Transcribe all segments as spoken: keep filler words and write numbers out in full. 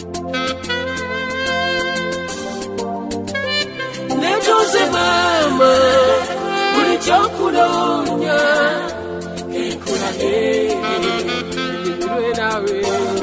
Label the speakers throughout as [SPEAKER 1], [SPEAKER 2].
[SPEAKER 1] Netuze mama ulichokulonya ekula ewe nawe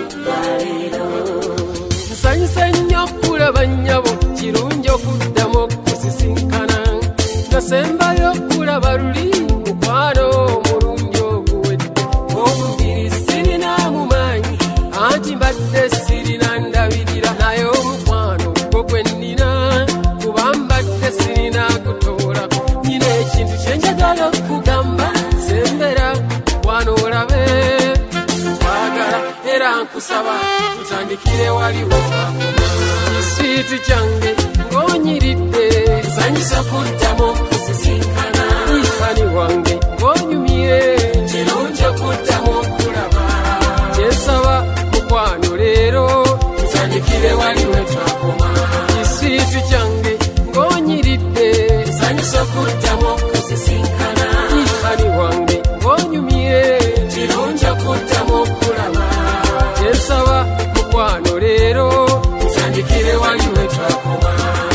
[SPEAKER 1] nsanyusa nnyo kulaba nnyabo kirungi okuddamu okusisinkana nasembayo okulaba luli mukwano omulungi oguwedde omubiri sirina mumanyi anti mbadde sirina ndabirira naye omukwano gwo gwe nnina kuba mbadde sirina kutoolako nyina ekintu kyenjagala okugamba sembera mukwano olabe kwagala era nkusaba tutandikire waliwo kiswiiti kyange ng'onyiridde sanyusa kuddamu okusisinkana ifani wange ng'onyumye kirungi okuddamu okulaba kyensaba mukwano leero tutandikire waliwo twakoma kiswiiti kyange ng'onyiridde sanyusa okuddamu okusisinkana ifani wange ng'onyumye kirungi okuddamu okulaba kyensaba mukwano leero tutandikire waliwo twakoma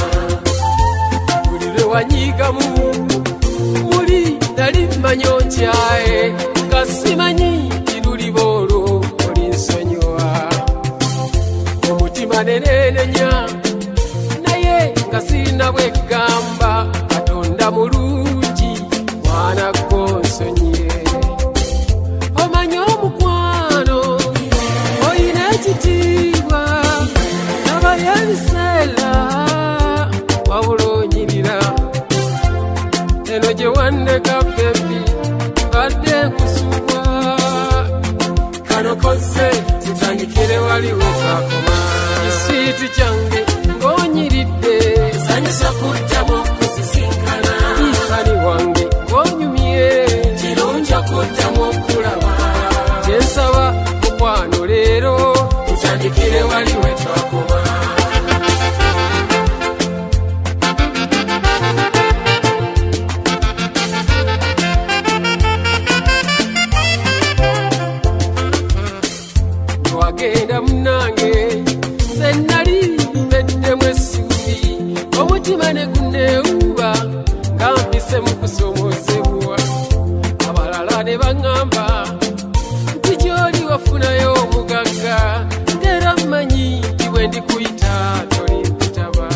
[SPEAKER 1] buli lwe wanyigamu muli nali mmanyi ontyaye nga simanyi kirulibwa olwo olinsonyiwa omutima nenenenya naye nga sirina bwegamba katonda mulungi mwana gonsonyiye omanyi omukwano oyina ekitiibwa nabayo ebiseera wabula onyirira eno gye wandeka bebi mbadde nkusubwa kano koze tutandikire waliwo twakoma kiswiiti kyange ng'onyiridde sanyusa kuddamu okusisinkana ifani wange ng'onyumye kirungi okuddamu okulaba kyensaba mukwano leero tutandikire waliwo twakoma wagenda munange nze nali mbeddemu essuubi omutima ne guneewuba nga mpise mu kusomozebwa abalala ne baŋŋamba nti gy'oli wafunayo omugagga ng'era mmanyi nti bwe ndikuyita tolimpitaba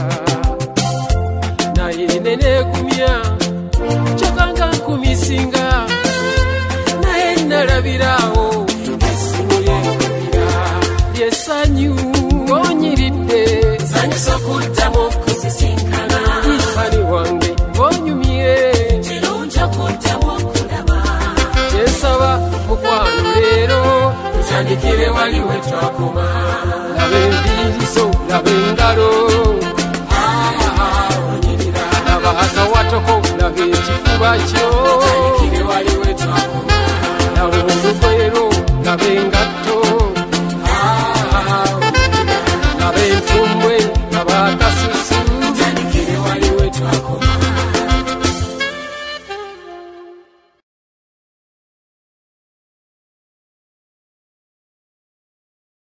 [SPEAKER 1] naye ne neegumya kyokka nga nkumisinga naye nalabiraawo essimu yenkubira lyesanyu ng'onyiridde sanyusa okuddamu okusisinkana ifani wange ng'onyumye kirungi okuddamu okulaba kyensaba mukwano leero tutandikire waliwo twakoma laba enviirizo laba engalo onyirira laba akawatoko laba ekifuba kyo